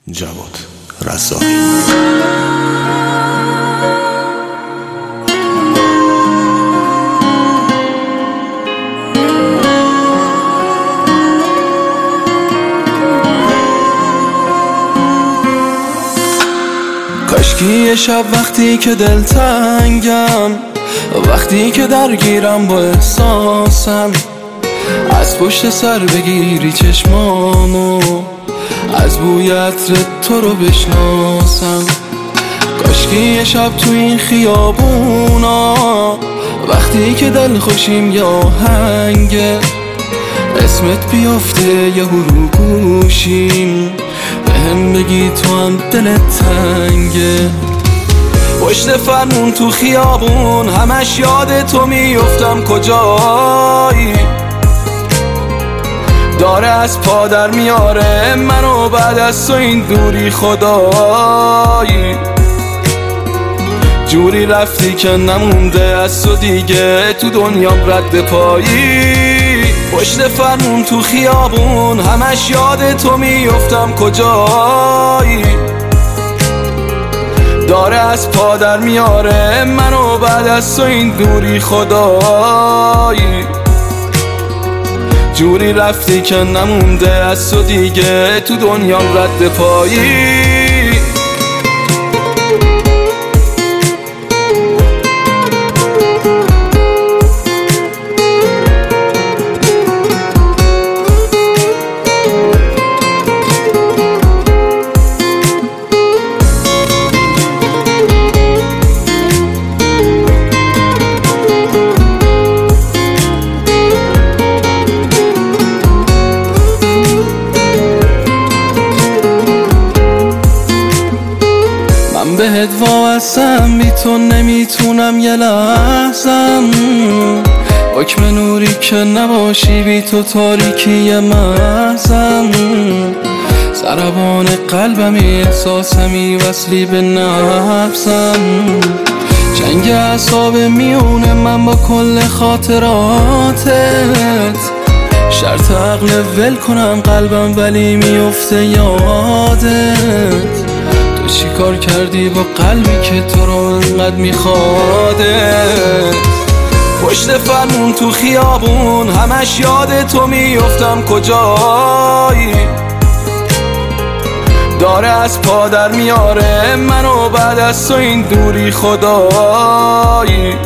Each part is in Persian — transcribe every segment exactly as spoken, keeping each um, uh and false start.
جواد رضایی. کاشکی یه شب وقتی که دلتنگم، وقتی که درگیرم با احساسم، از پشت سر بگیری چشمامو، از بوی عطر تو رو بشناسم. کاشکی یه شب تو این خیابونا، وقتی که دل خوشیم یا آهنگه، اسمت بیافته یه رو گوشیم، بهم بگی تو هم دلت تنگه. پشت فرمون تو خیابون همش یاد تو میافتم، کجایی؟ داره از پا در میاره منو بعد از تو این دوری، خدایی جوری رفتی که نمونده از تو دیگه تو دنیام رد پایی. پشت فرمون تو خیابون همش یاد تو میافتم، کجایی؟ داره از پا در میاره منو بعد از تو این دوری، خدایی جوری رفتی که نمونده از تو دیگه تو دنیام رد پایی. بهت وابستم، بی تو نمیتونم یه لحظم، حکم نوری که نباشی بی تو تاریکی محضم. ضربان قلبمی احساسمی وصلی به نفسم، جنگ اعصاب میونه من با کل خاطراتت. شرط عقل ول کنم قلبم ولی میفته یادت. تو چی کار کردی با قلبی که تو رو انقدر میخوادت؟ پشت فرمون تو خیابون همش یاد تو میافتم، کجایی؟ داره از پا در میاره منو بعد از تو این دوری، خدایی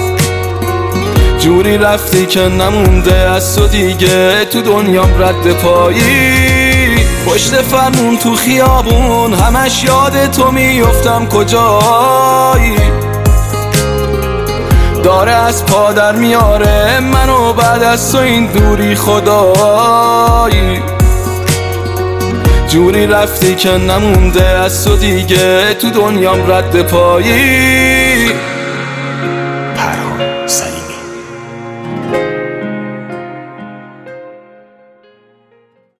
جوری رفتی که نمونده از تو دیگه تو دنیام رد پایی. پشت فرمون تو خیابون همش یاد تو میافتم، کجایی؟ داره از پا در میاره منو بعد از تو این دوری، خدایی جوری رفتی که نمونده از تو دیگه تو دنیام رد پایی.